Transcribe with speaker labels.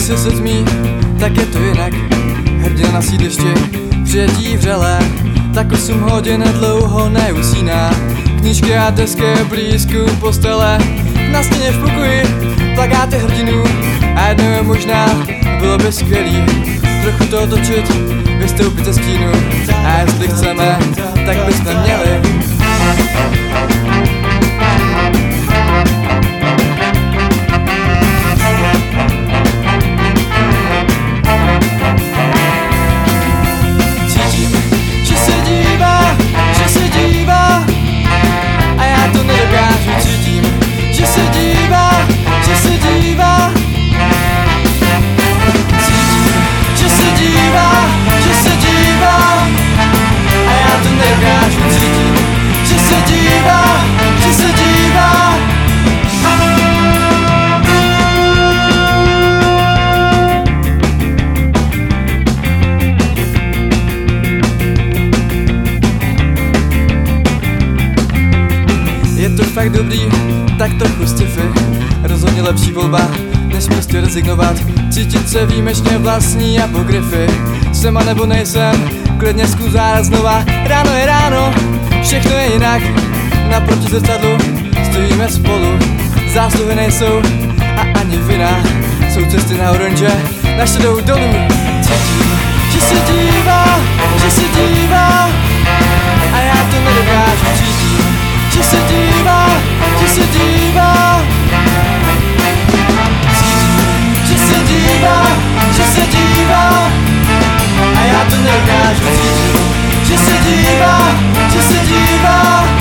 Speaker 1: si se tmí, tak je to jinak. Hrdina na sídlišti, přijetí vřelé, tak 8 hodin dlouho neusíná. Knížky a desky blízku postele, na stěně v pokoji plakáty hrdinů. A jednou možná bylo by skvělý trochu to otočit, vystoupit ze stínu. A jestli chceme, tak bychom měli fakt dobrý, tak trochu sci-fi. Rozhodně lepší volba, než prostě rezignovat. Cítit se výjimečně vlastní apokryfy. Jsem a nebo nejsem, klidně zkus záraz znova. Ráno je ráno, všechno je jinak. Naproti zrcadlu stojíme spolu. Zásluhy nejsou a ani vina. Jsou cesty na oranže, naše jdou dolů. Cítím, že se dívá, že se dívá. A já to nedokážu. Cítím, že se dívá, že se dívá. Cítím, že se dívá, že se dívá. A já to nedokážu. Cítím, že se dívá, že se dívá.